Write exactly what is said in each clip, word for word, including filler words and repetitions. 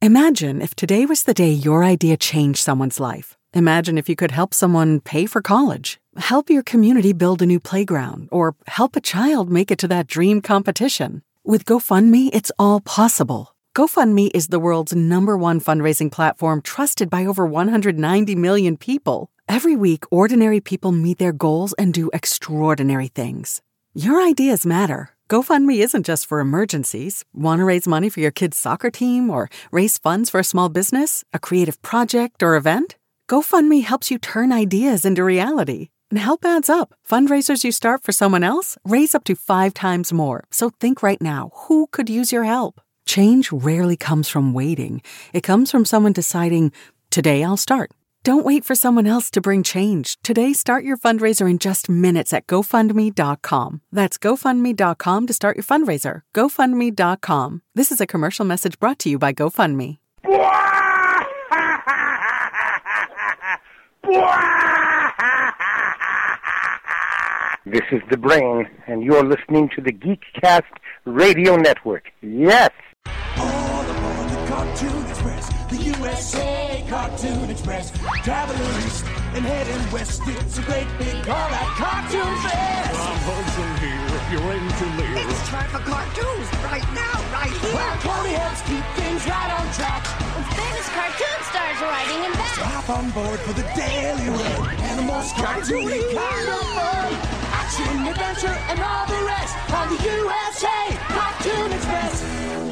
Imagine if today was the day your idea changed someone's life. Imagine if you could help someone pay for college, help your community build a new playground, or help a child make it to that dream competition. With GoFundMe, it's all possible. GoFundMe is the world's number one fundraising platform trusted by over one hundred ninety million people. Every week, ordinary people meet their goals and do extraordinary things. Your ideas matter. GoFundMe isn't just for emergencies. Want to raise money for your kid's soccer team or raise funds for a small business, a creative project, or event? GoFundMe helps you turn ideas into reality. And help adds up. Fundraisers you start for someone else raise up to five times more. So think right now, who could use your help? Change rarely comes from waiting. It comes from someone deciding, today I'll start. Don't wait for someone else to bring change. Today, start your fundraiser in just minutes at GoFundMe dot com. That's GoFundMe dot com to start your fundraiser. GoFundMe dot com. This is a commercial message brought to you by GoFundMe. This is The Brain, and you're listening to the Geekcast Radio Network. Yes! All aboard the Cartoon Express, the U S A Cartoon Express. Traveling east and heading west, it's a great big all-out cartoon fest. I'm Hudson here, if you're ready to live. It's time for cartoons, right now, right here. Where Tony helps keep things right on track. With famous cartoon stars riding in back. So hop on board for the daily run. And the most cartoony kind of fun. Action, adventure, and all the rest on the U S A Cartoon Express.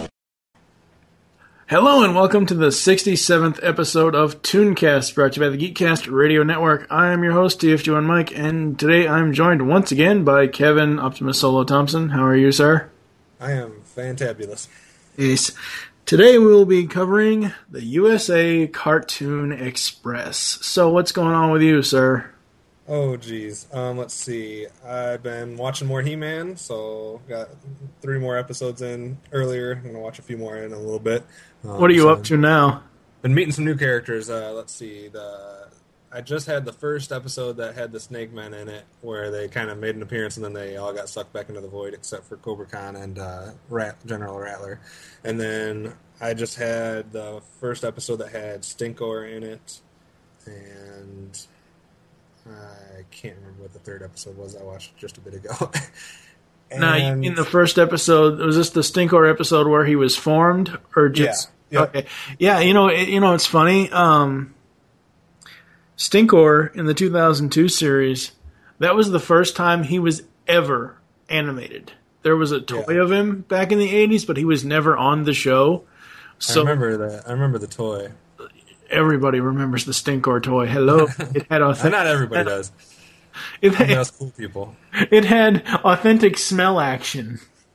Hello and welcome to the sixty-seventh episode of Tooncast, brought to you by the Geekcast Radio Network. I am your host, T F Q and Mike, and today I'm joined once again by Kevin Optimus Solo Thompson. How are you, sir? I am fantabulous. Yes. Today we will be covering the U S A Cartoon Express. So what's going on with you, sir? Oh, geez. Um, let's see. I've been watching more He-Man, so got three more episodes in earlier. I'm going to watch a few more in a little bit. Um, what are you so up to now? Been meeting some new characters. Uh, let's see. The I just had the first episode that had the Snake Men in it, where they kind of made an appearance and then they all got sucked back into the void, except for Cobra Khan and uh, Rat, General Rattler. And then I just had the first episode that had Stinkor in it, and I can't remember what the third episode was I watched just a bit ago. Now, in the first episode, was this the Stinkor episode where he was formed, or just yeah, yeah. Okay? Yeah, you know, it, you know, it's funny. Um, Stinkor in the two thousand two series, that was the first time he was ever animated. There was a toy yeah. of him back in the eighties, but he was never on the show. So I remember that. I remember the toy. Everybody remembers the Stinkor toy. Hello, it had authentic. Not everybody does. It had, That's cool people. It had authentic smell action.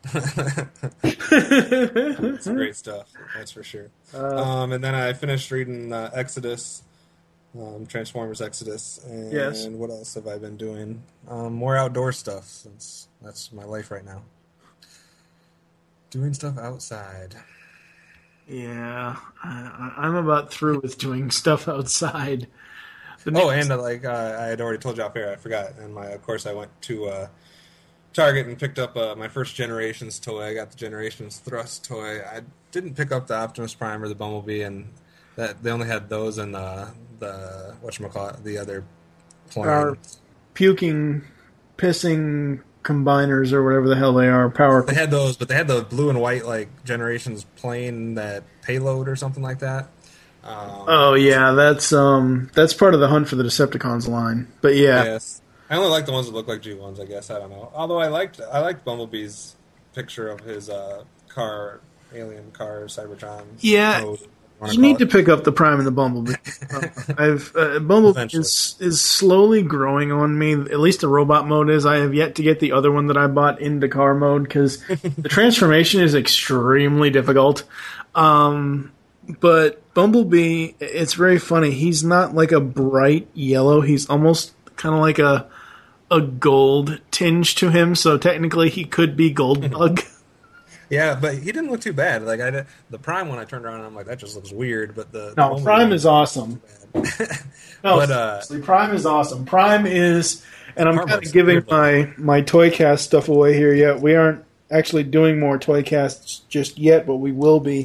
It's great stuff. That's for sure. Uh, um, and then I finished reading uh, Exodus, um, Transformers Exodus, and yes. what else have I been doing? Um, more outdoor stuff, since that's my life right now. Doing stuff outside. Yeah, I, I'm about through with doing stuff outside. The oh, next... and uh, like uh, I had already told you off air, I forgot. And my, of course, I went to uh, Target and picked up uh, my first Generations toy. I got the Generations Thrust toy. I didn't pick up the Optimus Prime or the Bumblebee, and that they only had those in uh, the whatchamacallit, the other plane. Our puking, pissing combiners or whatever the hell they are. Power. They had those, but they had the blue and white like Generations plane, that payload or something like that. Um, oh yeah, that's um that's part of the Hunt for the Decepticons line. But yeah, yes, I only like the ones that look like G ones. I guess I don't know. Although I liked I liked Bumblebee's picture of his uh, car, alien car, Cybertron. Yeah, mode, you need it. to pick up the Prime and the Bumblebee. uh, I've uh, Bumblebee is is slowly growing on me. At least the robot mode is. I have yet to get the other one that I bought into car mode because the transformation is extremely difficult. Um, but Bumblebee, it's very funny. He's not like a bright yellow. He's almost kind of like a a gold tinge to him. So technically, he could be Goldbug. Yeah, but he didn't look too bad. Like I, did, the Prime one, I turned around and I'm like, that just looks weird. But the no, the Prime is awesome. no, but uh, seriously, Prime is awesome. Prime is, and I'm kind of giving my my Toycast stuff away here. Yet we aren't actually doing more Toycasts just yet, but we will be.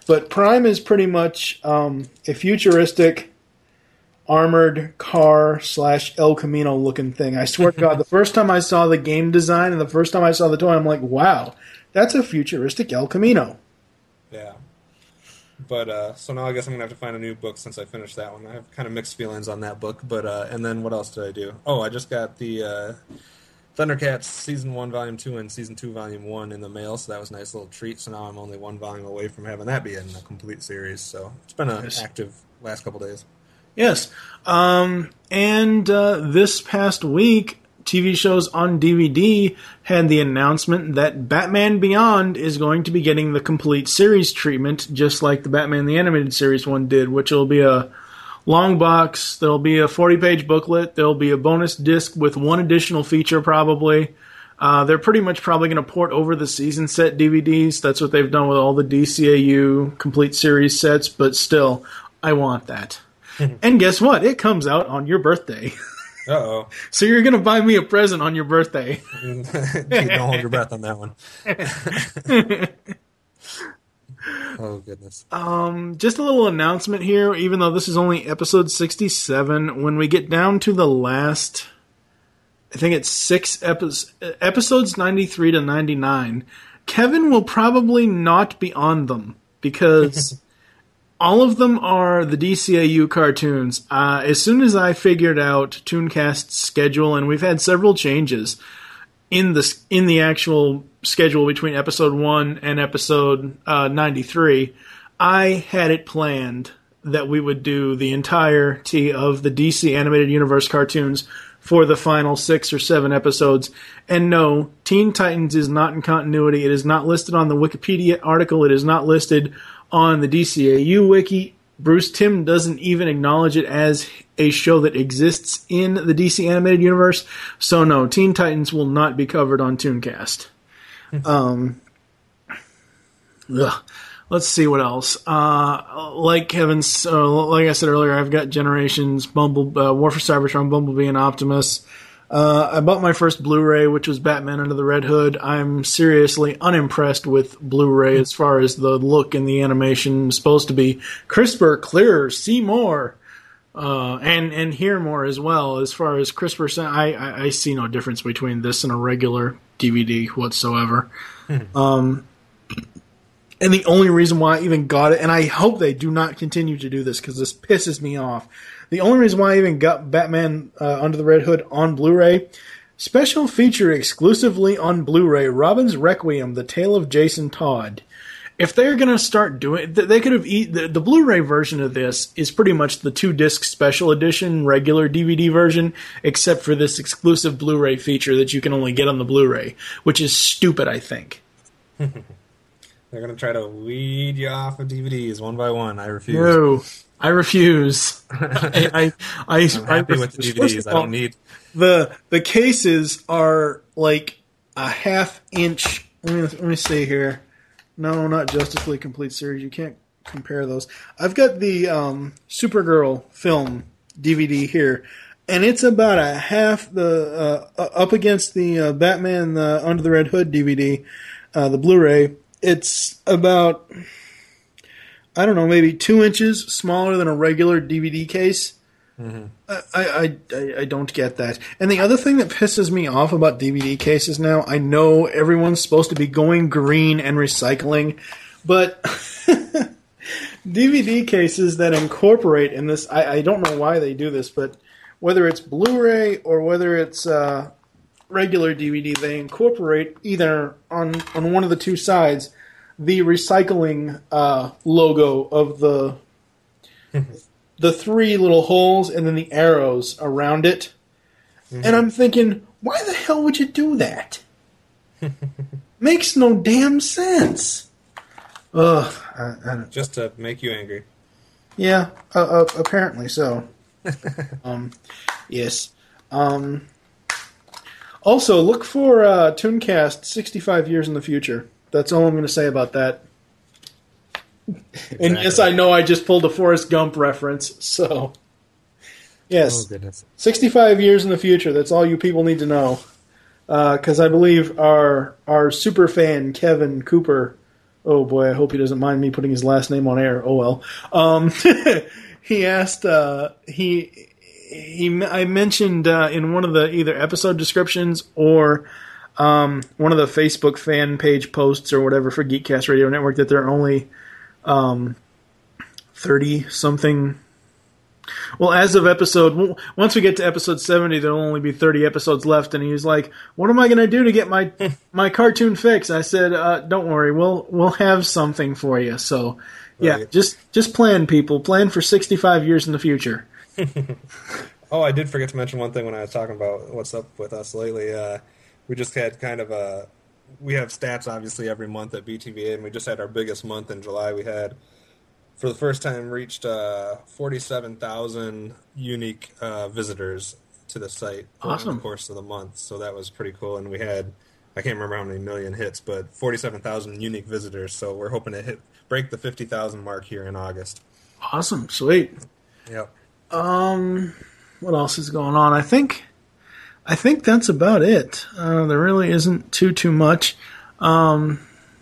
But Prime is pretty much um, a futuristic armored car slash El Camino looking thing. I swear to God, the first time I saw the game design and the first time I saw the toy, I'm like, wow, that's a futuristic El Camino. Yeah. But, uh, so now I guess I'm going to have to find a new book since I finished that one. I have kind of mixed feelings on that book. But, uh, and then what else did I do? Oh, I just got the uh, Thundercats Season one, Volume two, and Season two, Volume one in the mail, so that was a nice little treat. So now I'm only one volume away from having that be in a complete series. So it's been an Nice. active last couple days. Yes. Um, and uh, this past week, T V shows on D V D had the announcement that Batman Beyond is going to be getting the complete series treatment, just like the Batman the Animated Series one did, which will be a long box. There'll be a forty-page booklet. There'll be a bonus disc with one additional feature, probably. Uh, they're pretty much probably going to port over the season set D V Ds. That's what they've done with all the D C A U complete series sets, but still, I want that. And guess what? It comes out on your birthday. Uh-oh. So you're going to buy me a present on your birthday. Don't hold your breath on that one. Oh, goodness. Um, just a little announcement here, even though this is only episode sixty-seven, when we get down to the last, I think it's six episodes, episodes ninety-three to ninety-nine, Kevin will probably not be on them, because all of them are the D C A U cartoons. Uh, as soon as I figured out Tooncast's schedule, and we've had several changes in the in the actual schedule between episode one and episode uh, ninety-three, I had it planned that we would do the entirety of the D C Animated Universe cartoons for the final six or seven episodes. And no, Teen Titans is not in continuity. It is not listed on the Wikipedia article. It is not listed on the D C A U wiki. Bruce Timm doesn't even acknowledge it as a show that exists in the D C Animated Universe. So no, Teen Titans will not be covered on Tooncast. um, ugh. Let's see what else. Uh, like Kevin's, uh, like I said earlier, I've got Generations, Bumble, uh, War for Cybertron, Bumblebee, and Optimus. Uh, I bought my first Blu-ray, which was Batman Under the Red Hood. I'm seriously unimpressed with Blu-ray as far as the look and the animation. It's supposed to be crisper, clearer, see more, uh, and and hear more as well. As far as crisper, I, I, I see no difference between this and a regular D V D whatsoever. um, and the only reason why I even got it, and I hope they do not continue to do this because this pisses me off. The only reason why I even got Batman uh, Under the Red Hood on Blu-ray, special feature exclusively on Blu-ray, Robin's Requiem, The Tale of Jason Todd. If they're going to start doing, they could have, eat, the, the Blu-ray version of this is pretty much the two-disc special edition regular D V D version, except for this exclusive Blu-ray feature that you can only get on the Blu-ray, which is stupid, I think. They're going to try to weed you off of D V Ds one by one. I refuse. No. I refuse. I, I, I, I'm happy I with the D V Ds. I don't need the the cases are like a half inch. Let me, let me see here. No, not Justice League Complete Series. You can't compare those. I've got the um, Supergirl film D V D here, and it's about a half the uh, up against the uh, Batman uh, Under the Red Hood D V D, uh, the Blu-ray. It's about, I don't know, maybe two inches smaller than a regular D V D case. Mm-hmm. I, I, I, I don't get that. And the other thing that pisses me off about D V D cases now, I know everyone's supposed to be going green and recycling, but D V D cases that incorporate in this, I, I don't know why they do this, but whether it's Blu-ray or whether it's uh, regular D V D, they incorporate either on, on one of the two sides the recycling uh, logo of the the three little holes and then the arrows around it. Mm-hmm. And I'm thinking, why the hell would you do that? Makes no damn sense. Ugh. I, I don't, just to make you angry. Yeah, uh, uh, apparently so. um, yes. Um, also, look for uh, Tooncast sixty-five years in the future. That's all I'm going to say about that. Exactly. And yes, I know I just pulled a Forrest Gump reference, so... Yes, oh, sixty-five years in the future, that's all you people need to know. Because uh, I believe our our super fan, Kevin Cooper, oh boy, I hope he doesn't mind me putting his last name on air. Oh well. Um, he asked, uh, he, he, I mentioned uh, in one of the either episode descriptions or um, one of the Facebook fan page posts or whatever for Geekcast Radio Network that there are only um, thirty something. Well, as of episode, once we get to episode seventy, there'll only be thirty episodes left. And he was like, "What am I going to do to get my my cartoon fix?" I said, uh, "Don't worry, we'll we'll have something for you." So, yeah, right. just just plan, people, plan for sixty-five years in the future. Oh, I did forget to mention one thing when I was talking about what's up with us lately. Uh, we just had kind of a we have stats obviously every month at B T V A, and we just had our biggest month in July. We had. For the first time, reached uh, forty-seven thousand unique uh, visitors to the site awesome. over the course of the month. So that was pretty cool. And we had, I can't remember how many million hits, but forty-seven thousand unique visitors. So we're hoping to hit break the fifty thousand mark here in August. Awesome. Sweet. Yep. Um, what else is going on? I think, I think that's about it. Uh, there really isn't too, too much. Um...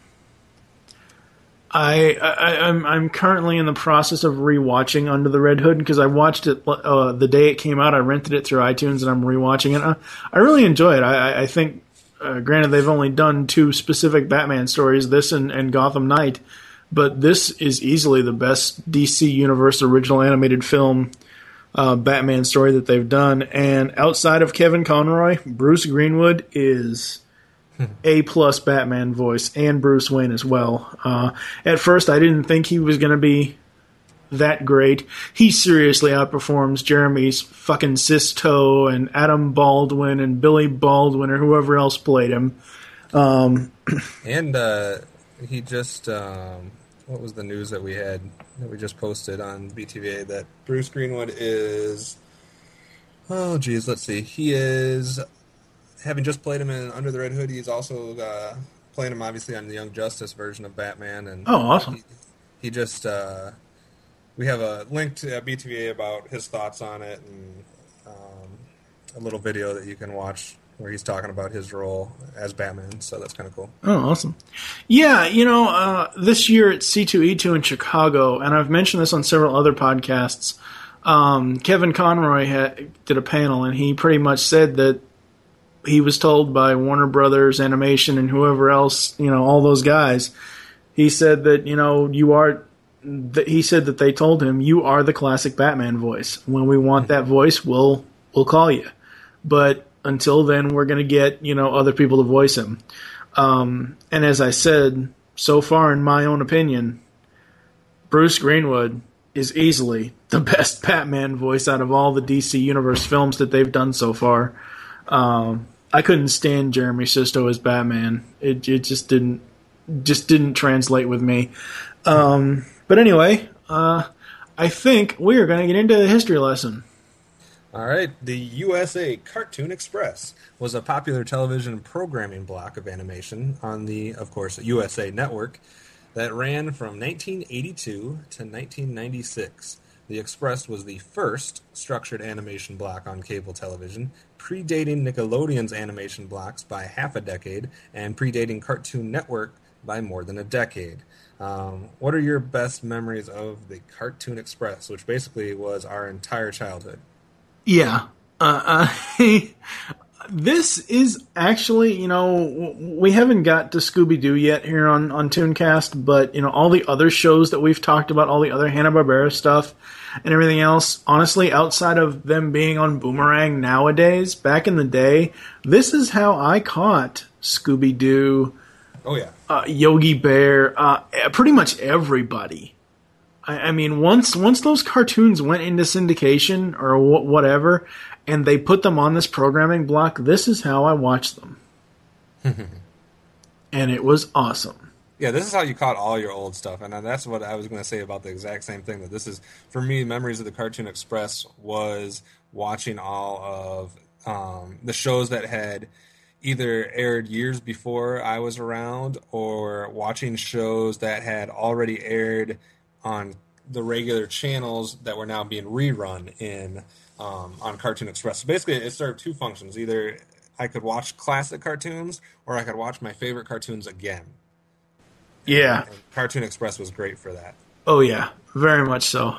I, I I'm I'm currently in the process of rewatching Under the Red Hood because I watched it uh, the day it came out. I rented it through iTunes and I'm rewatching it. I, I really enjoy it. I, I think, uh, granted, they've only done two specific Batman stories, this and, and Gotham Knight, but this is easily the best D C Universe original animated film uh, Batman story that they've done. And outside of Kevin Conroy, Bruce Greenwood is A-plus Batman voice, and Bruce Wayne as well. Uh, at first, I didn't think he was going to be that great. He seriously outperforms Jeremy's fucking Sisto and Adam Baldwin and Billy Baldwin or whoever else played him. Um, and uh, he just... Um, what was the news that we had that we just posted on B T V A that Bruce Greenwood is... Oh, geez, let's see. He is... Having just played him in Under the Red Hood, he's also uh, playing him, obviously, on the Young Justice version of Batman. And oh, awesome. He, he just... Uh, we have a link to uh, B T V A about his thoughts on it and um, a little video that you can watch where he's talking about his role as Batman, so that's kind of cool. Oh, awesome. Yeah, you know, uh, this year at C two E two in Chicago, and I've mentioned this on several other podcasts, um, Kevin Conroy had, did a panel, and he pretty much said that he was told by Warner Brothers Animation and whoever else, you know, all those guys, he said that, you know, you are, th- he said that they told him, you are the classic Batman voice. When we want that voice, we'll, we'll call you. But until then, we're going to get, you know, other people to voice him. Um, and as I said, so far, in my own opinion, Bruce Greenwood is easily the best Batman voice out of all the D C Universe films that they've done so far. Um, I couldn't stand Jeremy Sisto as Batman. It it just didn't just didn't translate with me. Um, but anyway, uh, I think we are going to get into the history lesson. All right. The U S A Cartoon Express was a popular television programming block of animation on the, of course, U S A Network that ran from nineteen eighty-two to nineteen ninety-six. The Express was the first structured animation block on cable television, predating Nickelodeon's animation blocks by half a decade and predating Cartoon Network by more than a decade. Um, what are your best memories of the Cartoon Express, which basically was our entire childhood? Yeah. Uh, uh, this is actually, you know, we haven't got to Scooby-Doo yet here on, on Tooncast, but, you know, all the other shows that we've talked about, all the other Hanna-Barbera stuff and everything else, honestly, outside of them being on Boomerang nowadays, back in the day, this is how I caught Scooby-Doo, oh yeah, uh, Yogi Bear, uh, pretty much everybody. I, I mean, once once those cartoons went into syndication or wh- whatever, and they put them on this programming block, this is how I watched them. And it was awesome. Yeah, this is how you caught all your old stuff, and that's what I was going to say about the exact same thing. That this is, for me, memories of the Cartoon Express was watching all of um, the shows that had either aired years before I was around, or watching shows that had already aired on the regular channels that were now being rerun in um, on Cartoon Express. So basically, it served two functions: either I could watch classic cartoons, or I could watch my favorite cartoons again. Yeah. And, and Cartoon Express was great for that. Oh, yeah. Very much so.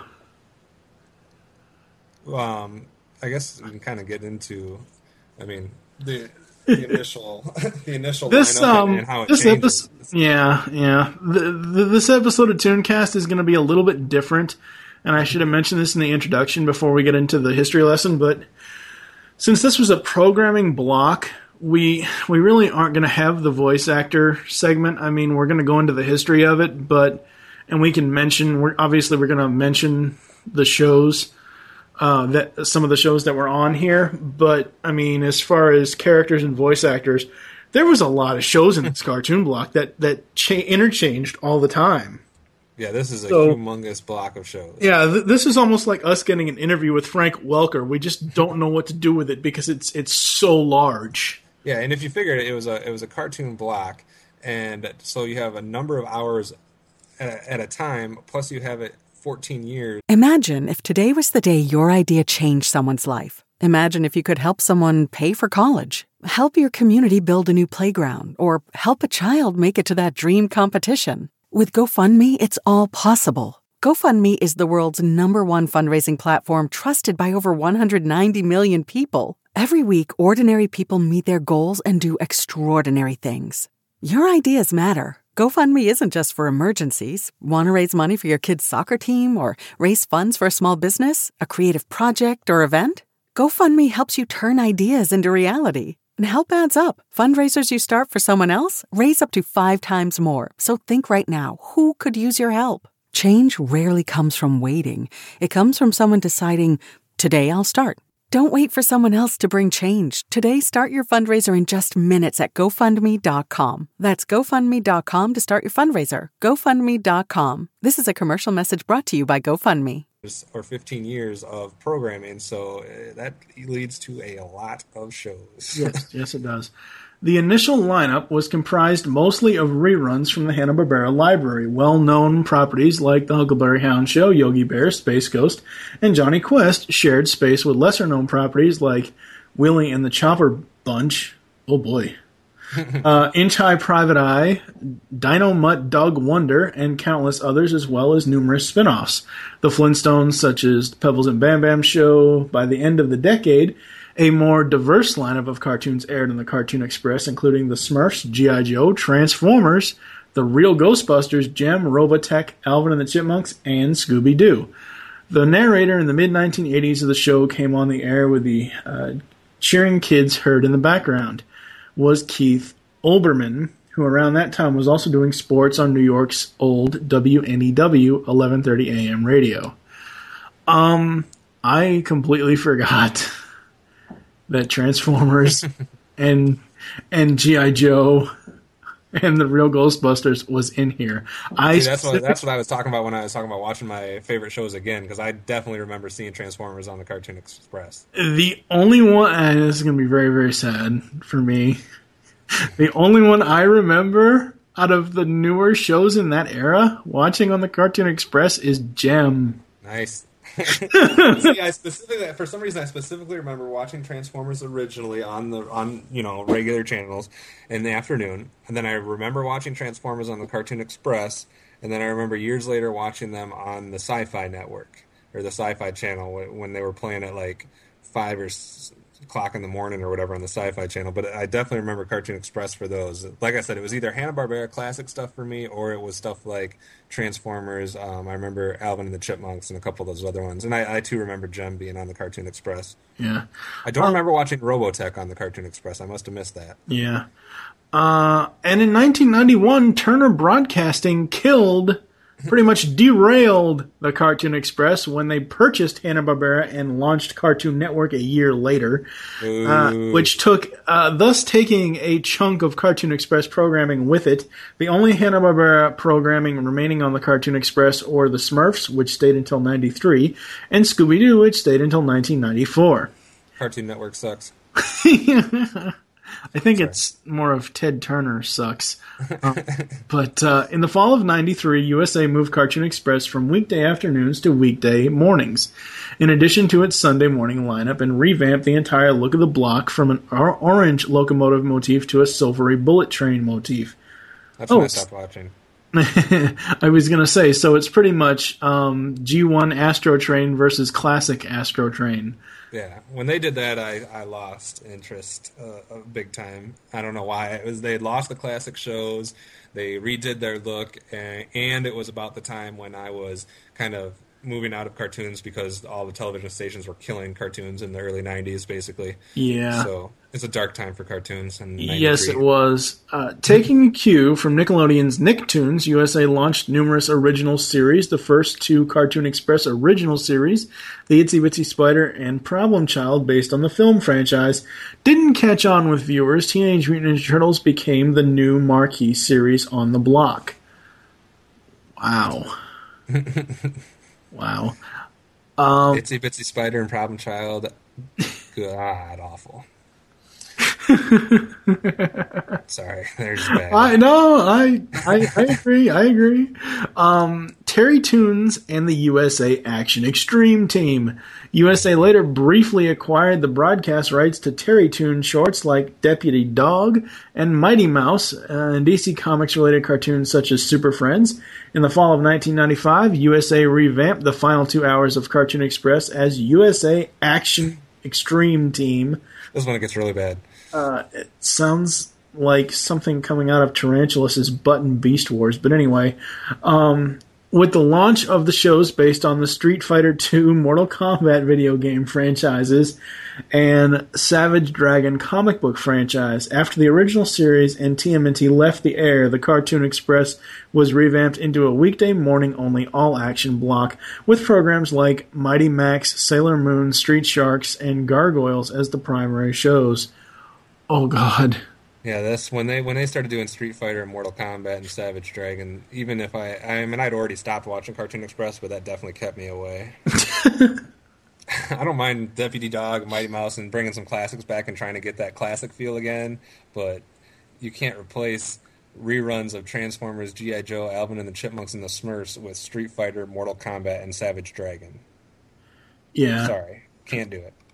Um, I guess we can kind of get into, I mean, the the initial the initial this, lineup um, and, and how it this changes. Episode, yeah, yeah. The, the, this episode of Tooncast is going to be a little bit different, and I should have mentioned this in the introduction before we get into the history lesson, but since this was a programming block, we we really aren't going to have the voice actor segment. I mean, we're going to go into the history of it, but and we can mention, we're obviously we're going to mention the shows. Uh, that some of the shows that were on here, but I mean, as far as characters and voice actors, there was a lot of shows in this cartoon block that that cha- interchanged all the time. Yeah, this is a so, humongous block of shows. Yeah, th- this is almost like us getting an interview with Frank Welker. We just don't know what to do with it because it's it's so large. Yeah, and if you figured it, it was a it was a cartoon block, and so you have a number of hours at a, at a time. Plus, you have it. fourteen years. Imagine if today was the day your idea changed someone's life. Imagine if you could help someone pay for college, help your community build a new playground, or help a child make it to that dream competition. With GoFundMe, it's all possible. GoFundMe is the world's number one fundraising platform trusted by over one hundred ninety million people. Every week, ordinary people meet their goals and do extraordinary things. Your ideas matter. GoFundMe isn't just for emergencies. Want to raise money for your kid's soccer team or raise funds for a small business, a creative project, or event? GoFundMe helps you turn ideas into reality. And help adds up. Fundraisers you start for someone else raise up to five times more. So think right now, who could use your help? Change rarely comes from waiting. It comes from someone deciding, today I'll start. Don't wait for someone else to bring change. Today, start your fundraiser in just minutes at GoFundMe dot com. That's GoFundMe dot com to start your fundraiser. GoFundMe dot com. This is a commercial message brought to you by GoFundMe. Or fifteen years of programming, so uh, that leads to a lot of shows. Yes, yes, it does. The initial lineup was comprised mostly of reruns from the Hanna-Barbera library. Well-known properties like The Huckleberry Hound Show, Yogi Bear, Space Ghost, and Johnny Quest shared space with lesser-known properties like Willie and the Chopper Bunch. Oh, boy. uh, Inch High Private Eye, Dino Mutt Dog Wonder, and countless others, as well as numerous spin-offs. The Flintstones, such as the Pebbles and Bam Bam Show. By the end of the decade, a more diverse lineup of cartoons aired on the Cartoon Express, including the Smurfs, G I. Joe, Transformers, The Real Ghostbusters, Jem, Robotech, Alvin and the Chipmunks, and Scooby-Doo. The narrator in the mid nineteen eighties of the show came on the air with the uh, cheering kids heard in the background was Keith Olbermann, who around that time was also doing sports on New York's old W N E W eleven thirty A M radio. Um, I completely forgot that Transformers and and G I. Joe and The Real Ghostbusters was in here. I See, that's what that's what I was talking about when I was talking about watching my favorite shows again, because I definitely remember seeing Transformers on the Cartoon Express. The only one, and this is going to be very, very sad for me, the only one I remember out of the newer shows in that era watching on the Cartoon Express is Jem. Nice. See, I specifically, for some reason, I specifically remember watching Transformers originally on the on you know regular channels in the afternoon, and then I remember watching Transformers on the Cartoon Express, and then I remember years later watching them on the Sci-Fi Network or the Sci-Fi Channel when they were playing at like five or six o'clock in the morning or whatever on the Sci-Fi Channel. But I definitely remember Cartoon Express for those. Like I said, it was either Hanna-Barbera classic stuff for me, or it was stuff like Transformers. Um, I remember Alvin and the Chipmunks and a couple of those other ones. And I, I too remember Jem being on the Cartoon Express. Yeah. I don't um, remember watching Robotech on the Cartoon Express. I must have missed that. Yeah. Uh, and in nineteen ninety-one, Turner Broadcasting killed, pretty much derailed the Cartoon Express when they purchased Hanna-Barbera and launched Cartoon Network a year later, uh, which took, uh, thus taking a chunk of Cartoon Express programming with it. The only Hanna-Barbera programming remaining on the Cartoon Express or the Smurfs, which stayed until ninety-three, and Scooby-Doo, which stayed until nineteen ninety-four. Cartoon Network sucks. I think Sorry. It's more of Ted Turner sucks. Um, but uh, in the fall of ninety-three, U S A moved Cartoon Express from weekday afternoons to weekday mornings, in addition to its Sunday morning lineup, and revamped the entire look of the block from an or- orange locomotive motif to a silvery bullet train motif. That's oh, when I stopped watching. I was going to say, so it's pretty much um, G one Astro Train versus classic Astro Train. Yeah, when they did that, I, I lost interest uh, big time. I don't know why. It was they had lost the classic shows. They redid their look, and, and it was about the time when I was kind of moving out of cartoons because all the television stations were killing cartoons in the early nineties, basically. Yeah. So it's a dark time for cartoons. In yes, it was. Uh, taking a cue from Nickelodeon's Nicktoons, U S A launched numerous original series. The first two Cartoon Express original series, The Itsy Bitsy Spider and Problem Child, based on the film franchise, didn't catch on with viewers. Teenage Mutant Ninja Turtles became the new marquee series on the block. Wow. Wow. Um, Itsy Bitsy Spider and Problem Child, god awful. Sorry, they're just bad. I know, I, I I agree, I agree. Um, Terry Toons and the U S A Action Extreme Team. U S A later briefly acquired the broadcast rights to Terry Toons shorts like Deputy Dog and Mighty Mouse, uh, and D C Comics related cartoons such as Super Friends. In the fall of nineteen ninety-five, U S A revamped the final two hours of Cartoon Express as U S A Action Extreme Team. This is when it gets really bad. Uh, it sounds like something coming out of Tarantulas' Butt and Beast Wars. But anyway, um, with the launch of the shows based on the Street Fighter two, Mortal Kombat video game franchises, and Savage Dragon comic book franchise, after the original series and T M N T left the air, the Cartoon Express was revamped into a weekday morning-only all-action block with programs like Mighty Max, Sailor Moon, Street Sharks, and Gargoyles as the primary shows. Oh God! Yeah, that's when they when they started doing Street Fighter and Mortal Kombat and Savage Dragon. Even if I, I mean, I'd already stopped watching Cartoon Express, but that definitely kept me away. I don't mind Deputy Dog, Mighty Mouse, and bringing some classics back and trying to get that classic feel again, but you can't replace reruns of Transformers, G I. Joe, Alvin and the Chipmunks, and the Smurfs with Street Fighter, Mortal Kombat, and Savage Dragon. Yeah, sorry, can't do it.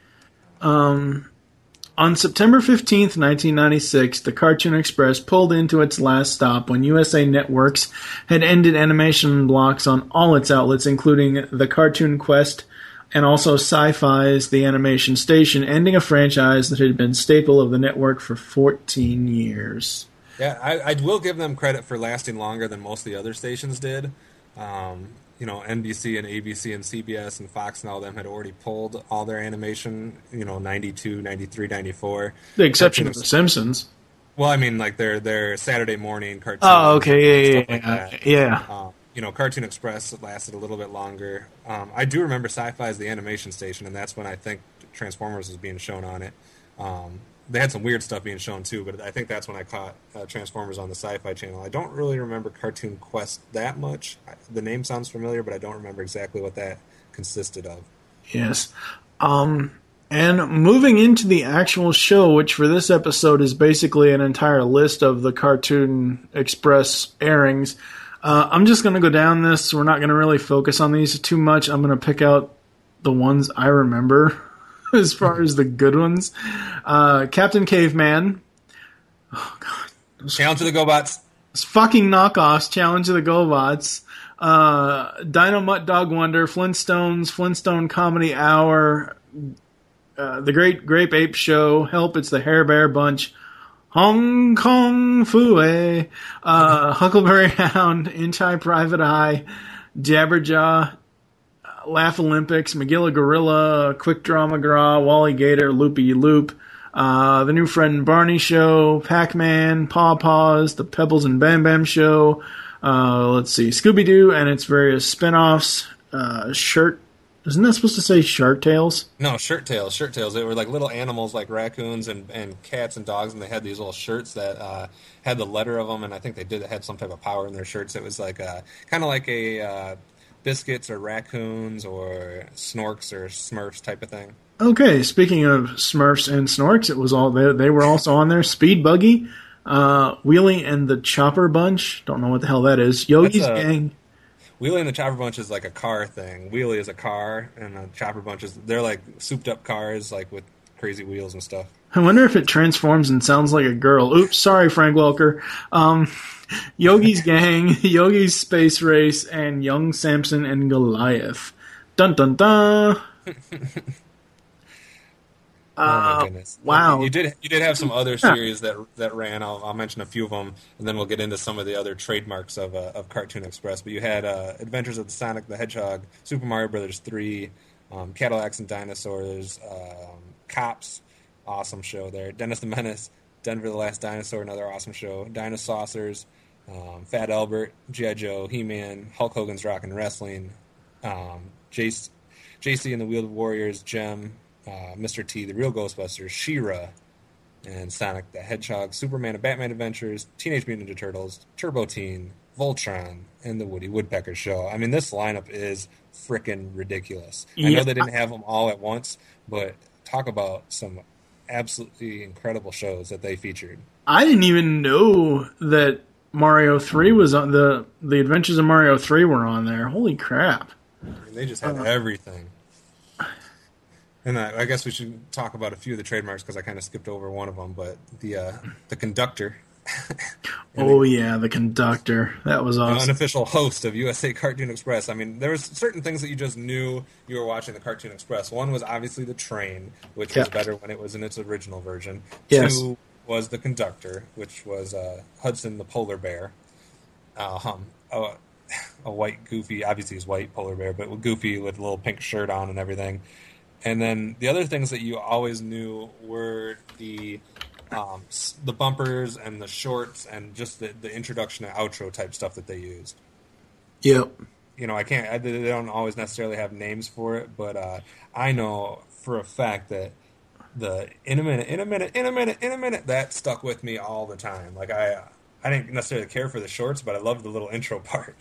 Um. On September fifteenth, nineteen ninety-six, the Cartoon Express pulled into its last stop when U S A Networks had ended animation blocks on all its outlets, including the Cartoon Quest and also Sci-Fi's The Animation Station, ending a franchise that had been staple of the network for fourteen years. Yeah, I, I will give them credit for lasting longer than most of the other stations did. Um, you know, N B C and A B C and C B S and Fox and all of them had already pulled all their animation, you know, ninety-two, ninety-three, ninety-four. The exception of The Simpsons. Well, I mean, like their their Saturday morning cartoons. Oh, okay, yeah, yeah, like yeah. yeah. Um, you know, Cartoon Express lasted a little bit longer. Um, I do remember Sci-Fi's The Animation Station, and that's when I think Transformers was being shown on it. Um, they had some weird stuff being shown too, but I think that's when I caught uh, Transformers on the Sci-Fi channel. I don't really remember Cartoon Quest that much. The name sounds familiar, but I don't remember exactly what that consisted of. Yes. Um, and moving into the actual show, which for this episode is basically an entire list of the Cartoon Express airings, uh, I'm just going to go down this. We're not going to really focus on these too much. I'm going to pick out the ones I remember. As far as the good ones, uh, Captain Caveman. Oh God! Challenge of the GoBots. It's fucking knockoffs. Challenge of the GoBots. Uh, Dynamite Dog Wonder. Flintstones. Flintstone Comedy Hour. Uh, the Great Grape Ape Show. Help! It's the Hair Bear Bunch. Hong Kong Phooey. Uh, Huckleberry Hound. Inch High Private Eye. Jabberjaw. Laugh Olympics, Magilla Gorilla, Quick Draw McGraw, Wally Gator, Loopy Loop, uh, The New Fred and Barney Show, Pac-Man, Paw Paws, The Pebbles and Bam Bam Show, uh, let's see, Scooby-Doo and its various spin-offs, uh, Shirt, isn't that supposed to say Shark Tales? No, Shirt Tales, Shirt Tales. They were like little animals like raccoons and, and cats and dogs, and they had these little shirts that uh, had the letter of them, and I think they did had some type of power in their shirts. It was like a, kind of like a... Uh, Biscuits or raccoons or Snorks or Smurfs type of thing. Okay, speaking of Smurfs and Snorks, it was all they, they were also on there. Speed Buggy, uh, Wheelie and the Chopper Bunch. Don't know what the hell that is. Yogi's a, Gang. Wheelie and the Chopper Bunch is like a car thing. Wheelie is a car, and the Chopper Bunch is they're like souped up cars, like with crazy wheels and stuff. I wonder if it transforms and sounds like a girl. Oops, sorry, Frank Welker. Um, Yogi's Gang, Yogi's Space Race, and Young Samson and Goliath. Dun dun dun. Oh my goodness! Wow, you, you did you did have some other series that that ran. I'll, I'll mention a few of them, and then we'll get into some of the other trademarks of uh, of Cartoon Express. But you had uh, Adventures of the Sonic the Hedgehog, Super Mario Brothers three, um, Cadillacs and Dinosaurs, um, Cops, awesome show there. Dennis the Menace, Denver the Last Dinosaur, another awesome show. Dinosaucers, um, Fat Albert, G I. Joe, He-Man, Hulk Hogan's Rockin' Wrestling, um, Jace, J C and the Wheeled Warriors, Gem. Uh, Mister T, The Real Ghostbusters, She-Ra, and Sonic the Hedgehog, Superman and Batman Adventures, Teenage Mutant Ninja Turtles, Turbo Teen, Voltron, and The Woody Woodpecker Show. I mean, this lineup is frickin' ridiculous. Yeah. I know they didn't have them all at once, but talk about some absolutely incredible shows that they featured. I didn't even know that Mario three was on the the Adventures of Mario three were on there. Holy crap! I mean, they just had uh, everything. And I, I guess we should talk about a few of the trademarks because I kind of skipped over one of them. But the uh, the conductor. oh the, yeah, the conductor. That was awesome. The unofficial host of U S A Cartoon Express. I mean, there was certain things that you just knew you were watching the Cartoon Express. One was obviously the train, which yeah. was better when it was in its original version. Yes. Two was the conductor, which was uh, Hudson the polar bear. Uh, hum, a, a white, goofy, obviously he's white polar bear, but goofy with a little pink shirt on and everything. And then the other things that you always knew were the um, the bumpers and the shorts and just the, the introduction and outro type stuff that they used. Yep. You know, I can't. I, they don't always necessarily have names for it, but uh, I know for a fact that the in a minute, in a minute, in a minute, in a minute that stuck with me all the time. Like I, I didn't necessarily care for the shorts, but I loved the little intro part.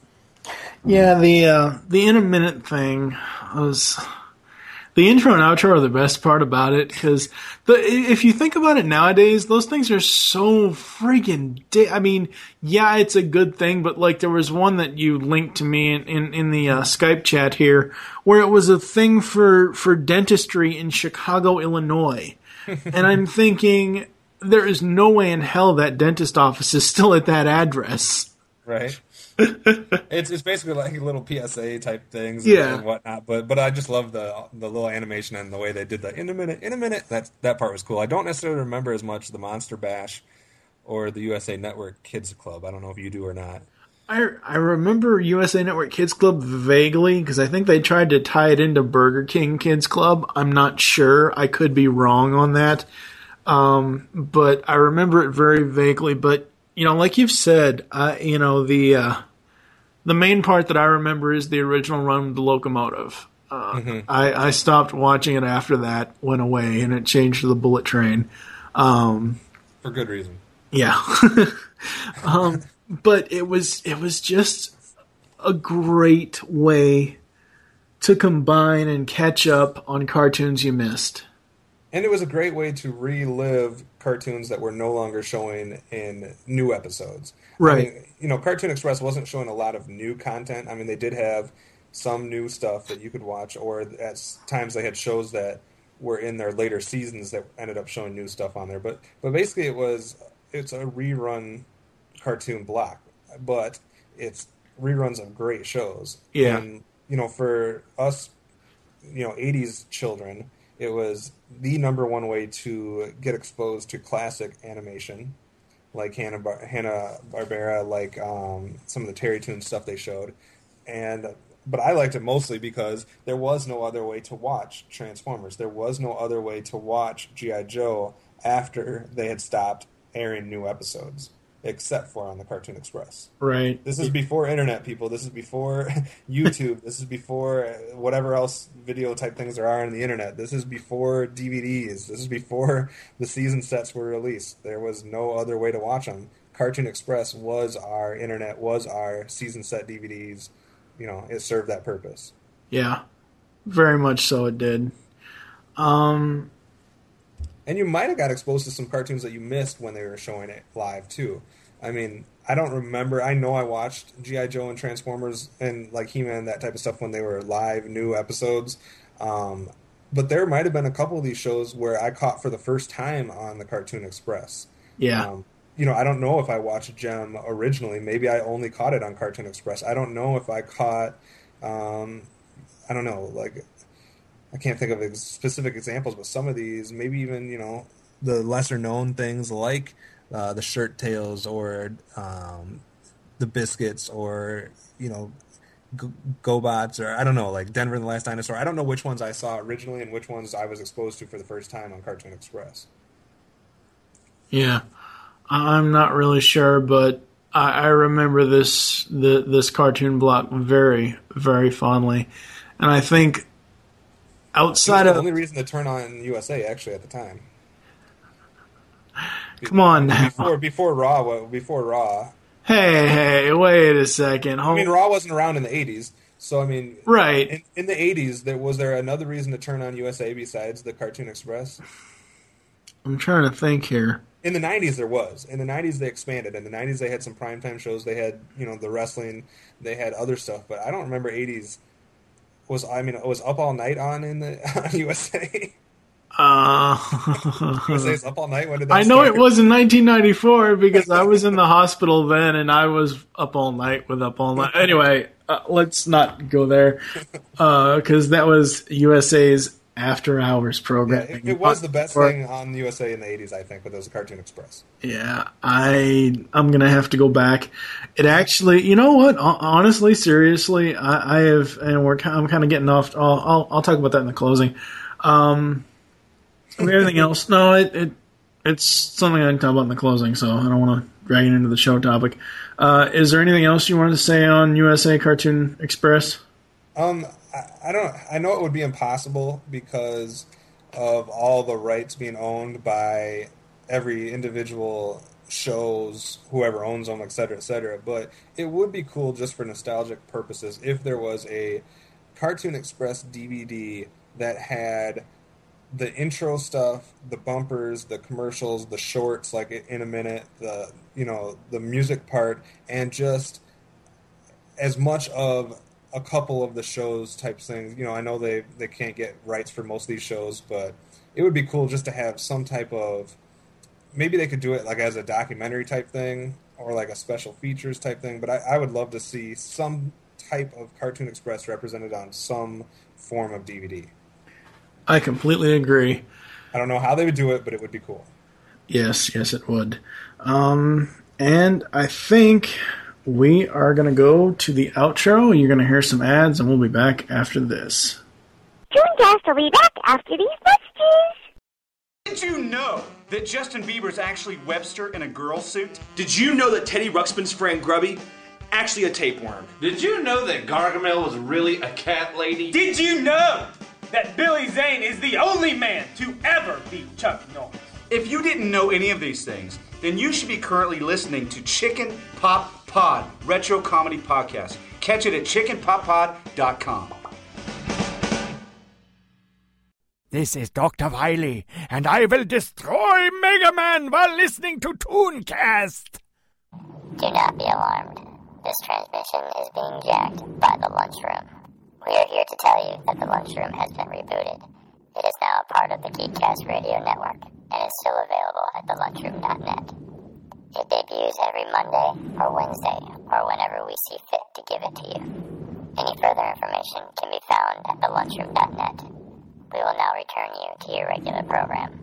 Yeah, the uh, the in a minute thing was. The intro and outro are the best part about it because if you think about it nowadays, those things are so freaking. Di- I mean, yeah, it's a good thing, but like there was one that you linked to me in in, in the uh, Skype chat here, where it was a thing for for dentistry in Chicago, Illinois, and I'm thinking there is no way in hell that dentist office is still at that address. Right. it's it's basically like little P S A type things and, yeah. and whatnot, but but I just love the the little animation and the way they did the in a minute, in a minute. That that part was cool. I don't necessarily remember as much the Monster Bash or the U S A Network Kids Club. I don't know if you do or not. I I remember U S A Network Kids Club vaguely because I think they tried to tie it into Burger King Kids Club. I'm not sure. I could be wrong on that, um, but I remember it very vaguely. But you know, like you've said, uh, you know, the uh, the main part that I remember is the original run with the locomotive. Uh, mm-hmm. I, I stopped watching it after that went away, and it changed to the bullet train. Um, For good reason. Yeah. um, but it was it was just a great way to combine and catch up on cartoons you missed. And it was a great way to relive cartoons that were no longer showing in new episodes. Right. I mean, you know, Cartoon Express wasn't showing a lot of new content. I mean, they did have some new stuff that you could watch, or at times they had shows that were in their later seasons that ended up showing new stuff on there. But but basically it was it's a rerun cartoon block, but it's reruns of great shows. Yeah. And, you know, for us, you know, eighties children, it was the number one way to get exposed to classic animation, like Hanna Bar- Hanna-Barbera, like um, some of the Terry Toon stuff they showed. And but I liked it mostly because there was no other way to watch Transformers. There was no other way to watch G I. Joe after they had stopped airing new episodes, except for on the Cartoon Express. Right. This is before internet, people. This is before YouTube. This is before whatever else video type things there are on the internet. This is before D V Ds. This is before the season sets were released. There was no other way to watch them. Cartoon Express was our internet, was our season set D V Ds. You know, it served that purpose. Yeah, very much so it did. Um... And you might have got exposed to some cartoons that you missed when they were showing it live, too. I mean, I don't remember. I know I watched G I. Joe and Transformers and, like, He-Man, that type of stuff when they were live, new episodes. Um, but there might have been a couple of these shows where I caught for the first time on the Cartoon Express. Yeah. Um, you know, I don't know if I watched Gem originally. Maybe I only caught it on Cartoon Express. I don't know if I caught, um, I don't know, like, I can't think of ex- specific examples, but some of these, maybe even, you know, the lesser known things like uh, the Shirt Tails or um, the Biscuits or, you know, G- GoBots or I don't know, like Denver and the Last Dinosaur. I don't know which ones I saw originally and which ones I was exposed to for the first time on Cartoon Express. Yeah. I'm not really sure, but I, I remember this the, this cartoon block very, very fondly. And I think outside the of... the only reason to turn on U S A, actually, at the time. Come on now. Before, before Raw, before Raw. Hey, hey, wait a second. I mean, Raw wasn't around in the eighties, so I mean... Right. In, in the eighties, there, was there another reason to turn on U S A besides the Cartoon Express? I'm trying to think here. In the nineties, there was. In the nineties, they expanded. In the nineties, they had some primetime shows. They had, you know, the wrestling. They had other stuff. But I don't remember eighties. Was I mean, was Up All Night on in the on U S A? Uh, U S A's Up All Night? When did that I know start? it was in nineteen ninety-four because I was in the hospital then, and I was up all night with Up All Night. Anyway, uh, let's not go there because uh, that was U S A's after hours program. Yeah, it, it was the best thing on U S A in the eighties, I think, but it was Cartoon Express. Yeah, I I'm gonna have to go back. It actually, you know what? Honestly, seriously, I, I have, and we're I'm kind of getting off. I'll, I'll I'll talk about that in the closing. Um, everything else, no, it, it it's something I can talk about in the closing, so I don't want to drag it into the show topic. Uh, is there anything else you wanted to say on U S A Cartoon Express? Um. I don't. I know it would be impossible because of all the rights being owned by every individual shows, whoever owns them, et cetera, et cetera. But it would be cool just for nostalgic purposes if there was a Cartoon Express D V D that had the intro stuff, the bumpers, the commercials, the shorts, like in a minute, the you know the music part, and just as much of a couple of the shows type things. You know, I know they, they can't get rights for most of these shows, but it would be cool just to have some type of, maybe they could do it like as a documentary type thing or like a special features type thing, but I, I would love to see some type of Cartoon Express represented on some form of D V D. I completely agree. I don't know how they would do it, but it would be cool. Yes, yes it would. Um, and I think... we are going to go to the outro. You're going to hear some ads, and we'll be back after this. Tooncast will be back after these messages. Did you know that Justin Bieber's actually Webster in a girl suit? Did you know that Teddy Ruxpin's friend Grubby actually a tapeworm? Did you know that Gargamel was really a cat lady? Did you know that Billy Zane is the only man to ever beat Chuck Norris? If you didn't know any of these things, then you should be currently listening to Chicken Pop Pod, Retro Comedy Podcast. Catch it at chicken pop pod dot com. This is Doctor Wily, and I will destroy Mega Man while listening to Tooncast. Do not be alarmed. This transmission is being jacked by the lunchroom. We are here to tell you that the lunchroom has been rebooted. It is now a part of the Geekcast Radio Network and is still available at the lunchroom dot net. It debuts every Monday or Wednesday or whenever we see fit to give it to you. Any further information can be found at the lunchroom dot net. We will now return you to your regular program.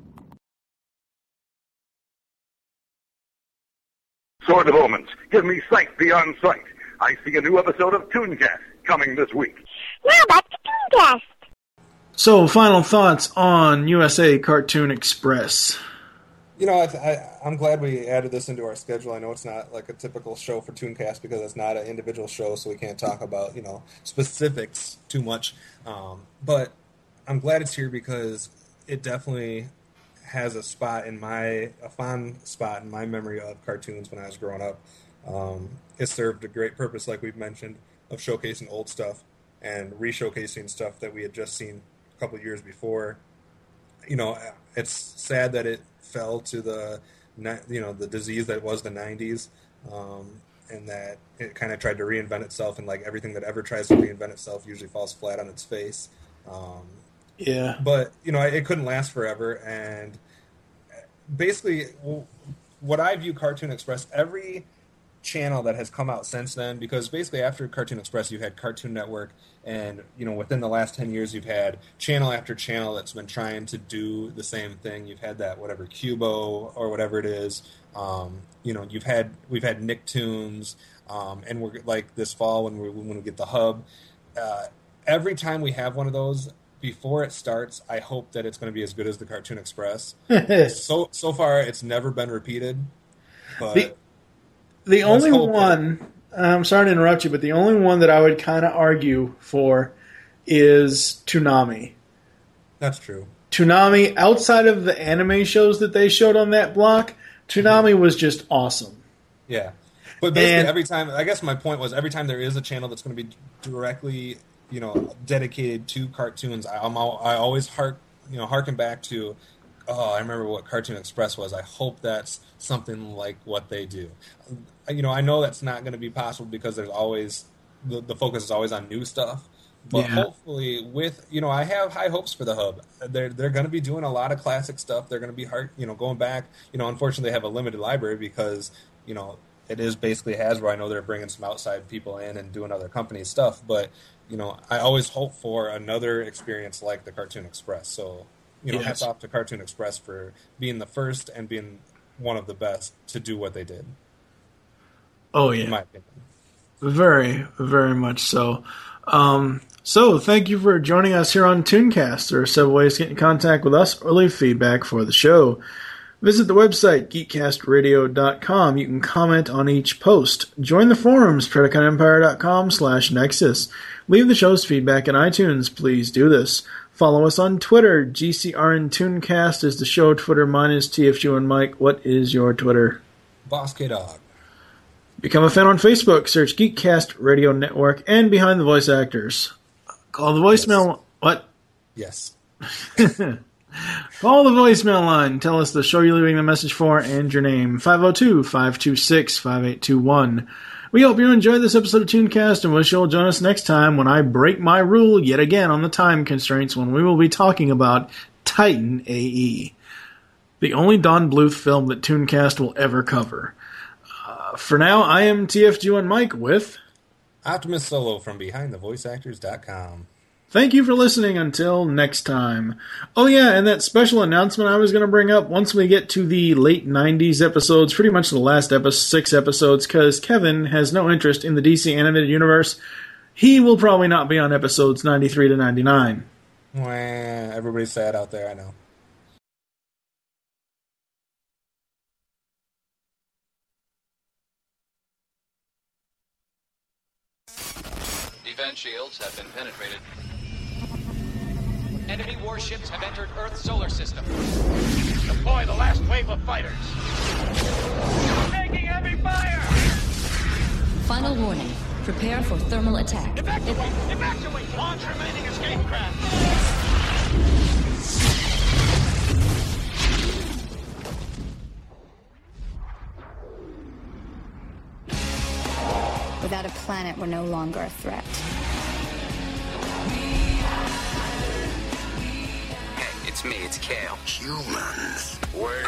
Sword of Omens, give me sight beyond sight. I see a new episode of Tooncast coming this week. Now back to Tooncast. So, final thoughts on U S A Cartoon Express. You know, I, I, I'm glad we added this into our schedule. I know it's not like a typical show for Tooncast because it's not an individual show, so we can't talk about, you know, specifics too much. Um, but I'm glad it's here because it definitely has a spot in my, a fond spot in my memory of cartoons when I was growing up. Um, it served a great purpose, like we've mentioned, of showcasing old stuff and re-showcasing stuff that we had just seen a couple of years before. You know, it's sad that it fell to the, you know, the disease that was the nineties, um, and that it kind of tried to reinvent itself, and like everything that ever tries to reinvent itself usually falls flat on its face. Um, Yeah. But, you know, it couldn't last forever. And basically, what I view Cartoon Express, every channel that has come out since then, because basically after Cartoon Express, you had Cartoon Network, and, you know, within the last ten years, you've had channel after channel that's been trying to do the same thing. You've had that, whatever, Cubo or whatever it is. Um, you know, you've had, we've had Nicktoons, um, and we're, like, this fall when we when we get the Hub. Uh, every time we have one of those, before it starts, I hope that it's going to be as good as the Cartoon Express. so so far, it's never been repeated. But the the only one, I'm sorry to interrupt you, but the only one that I would kind of argue for is Toonami. That's true. Toonami, outside of the anime shows that they showed on that block, Toonami mm-hmm. was just awesome. Yeah. But basically, and, every time, I guess my point was, every time there is a channel that's going to be directly, you know, dedicated to cartoons, I, I'm all, I always hark, you know, harken back to, oh, I remember what Cartoon Express was. I hope that's something like what they do. You know, I know that's not going to be possible because there's always, the, the focus is always on new stuff. But yeah. hopefully with, you know, I have high hopes for the Hub. They're they're going to be doing a lot of classic stuff. They're going to be hard, you know, going back. You know, unfortunately they have a limited library because, you know, it is basically Hasbro. I know they're bringing some outside people in and doing other company stuff. But, you know, I always hope for another experience like the Cartoon Express. So, you know, yes. hats off to Cartoon Express for being the first and being one of the best to do what they did. Oh, yeah. In my opinion. Very, very much so. Um, so, thank you for joining us here on Tooncast. There are several ways to get in contact with us or leave feedback for the show. Visit the website, geek cast radio dot com. You can comment on each post. Join the forums, predacon empire dot com slash nexus. Leave the show's feedback in iTunes. Please do this. Follow us on Twitter. G C R N Tooncast is the show Twitter. Mine is T F G and Mike. What is your Twitter? Boss K Dog. Become a fan on Facebook. Search Geekcast Radio Network and Behind the Voice Actors. Call the voicemail. Yes. What? Yes. Call the voicemail line. Tell us the show you're leaving the message for and your name. five oh two, five two six, five eight two one. We hope you enjoyed this episode of Tooncast and wish you'll join us next time when I break my rule yet again on the time constraints when we will be talking about Titan A E. The only Don Bluth film that Tooncast will ever cover. Uh, for now, I am T F G one Mike with Optimus Solo from behind the voice actors dot com. Thank you for listening until next time. Oh yeah, and that special announcement I was going to bring up once we get to the late nineties episodes, pretty much the last epi- six episodes, because Kevin has no interest in the D C Animated Universe. He will probably not be on episodes ninety-three to ninety-nine. Wah, everybody's sad out there, I know. Defense shields have been penetrated. Enemy warships have entered Earth's solar system. Deploy the last wave of fighters. Taking heavy fire! Final warning. Prepare for thermal attack. Evacuate! Evacuate! Launch remaining escape craft! Without a planet, we're no longer a threat. Hey, it's me, it's Kale. Humans. Word.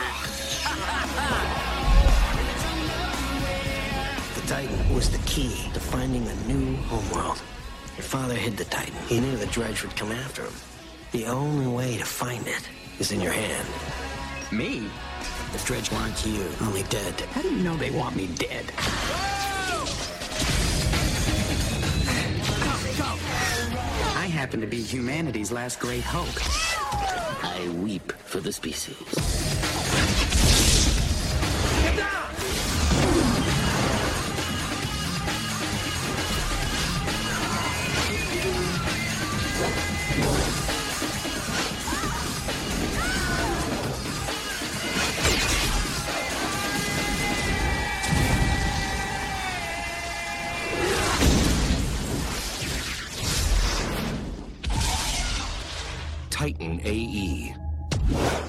The Titan was the key to finding a new homeworld. Your father hid the Titan. He knew the Dredge would come after him. The only way to find it is in your hand. Me? The Dredge wants you, only dead. How do you know they want me dead? I happen to be humanity's last great hope. I weep for the species. Get down! Titan A E.